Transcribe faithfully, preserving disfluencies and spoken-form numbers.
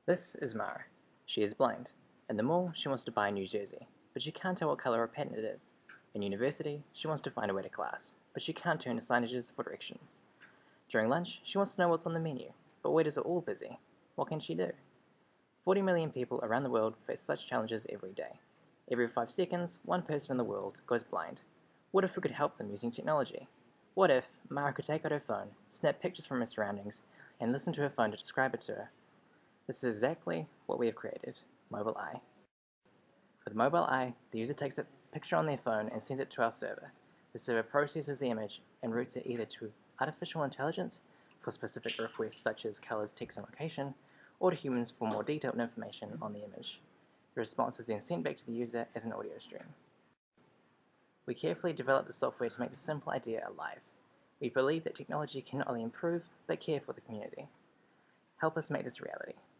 This is Mara. She is blind. In the mall, she wants to buy a new jersey, but she can't tell what color or pattern it is. In university, she wants to find her way to class, but she can't turn to signages for directions. During lunch, she wants to know what's on the menu, but waiters are all busy. What can she do? forty million people around the world face such challenges every day. Every five seconds, one person in the world goes blind. What if we could help them using technology? What if Mara could take out her phone, snap pictures from her surroundings, and listen to her phone to describe it to her? This is exactly what we have created, Mobileye. With Mobileye, the user takes a picture on their phone and sends it to our server. The server processes the image and routes it either to artificial intelligence for specific requests such as colors, text, and location, or to humans for more detailed information on the image. The response is then sent back to the user as an audio stream. We carefully developed the software to make this simple idea alive. We believe that technology can not only improve, but care for the community. Help us make this reality.